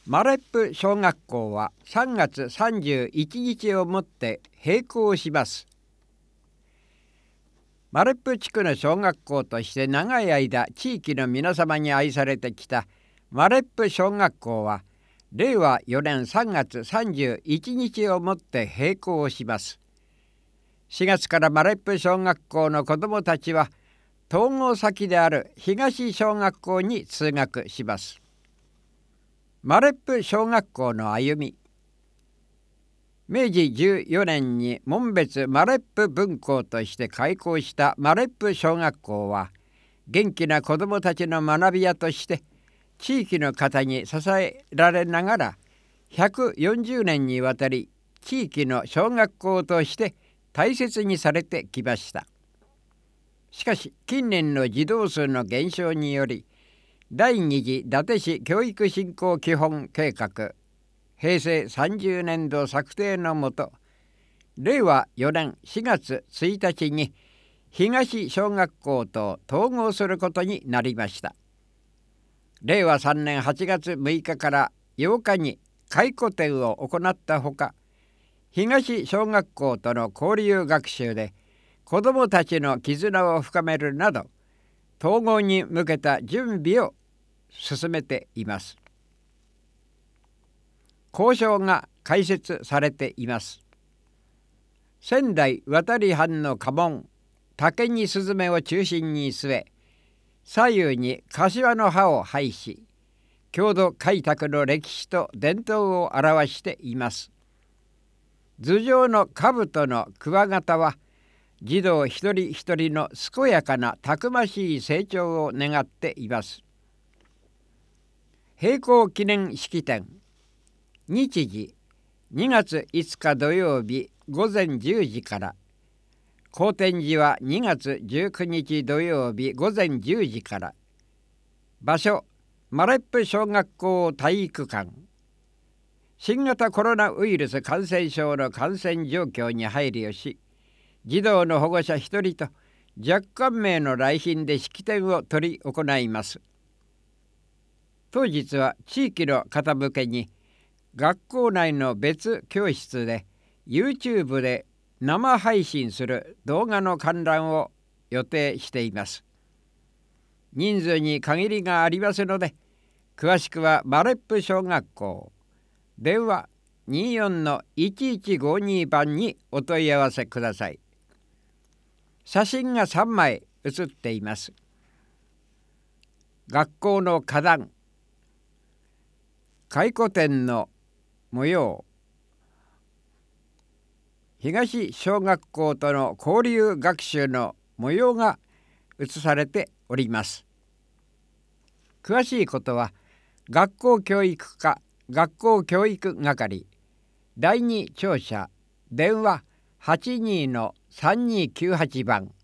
マレップ小学校は3月31日をもって閉校します。マレップ地区の小学校として長い間地域の皆様に愛されてきたマレップ小学校は令和4年3月31日をもって閉校します。4月からマレップ小学校の子どもたちは統合先である東小学校に通学します。マレップ小学校の歩み。明治14年に紋別マレップ分校として開校したマレップ小学校は元気な子どもたちの学び舎として地域の方に支えられながら140年にわたり地域の小学校として大切にされてきました。しかし近年の児童数の減少により第二次伊達市教育振興基本計画平成30年度策定のもと令和4年4月1日に東小学校と統合することになりました。令和3年8月6日から8日に回顧展を行ったほか、東小学校との交流学習で子どもたちの絆を深めるなど統合に向けた準備を進めています。校章が開設されています。仙台渡藩の家紋竹にスズメを中心に据え、左右に柏の葉を配し、郷土開拓の歴史と伝統を表しています。頭上の兜の鍬形は児童一人一人の健やかなたくましい成長を願っています。閉校記念式典。日時2月5日土曜日午前10時から、校展時は2月19日土曜日午前10時から、場所マレップ小学校体育館。新型コロナウイルス感染症の感染状況に配慮し、児童の保護者1人と若干名の来賓で式典を執り行います。当日は地域の方向けに学校内の別教室で YouTube で生配信する動画の観覧を予定しています。人数に限りがありますので、詳しくはマレップ小学校電話 24-1152 番にお問い合わせください。写真が3枚写っています。学校の花壇、回顧展の模様、東小学校との交流学習の模様が写されております。詳しいことは学校教育課学校教育係第2庁舎電話 82-3298 番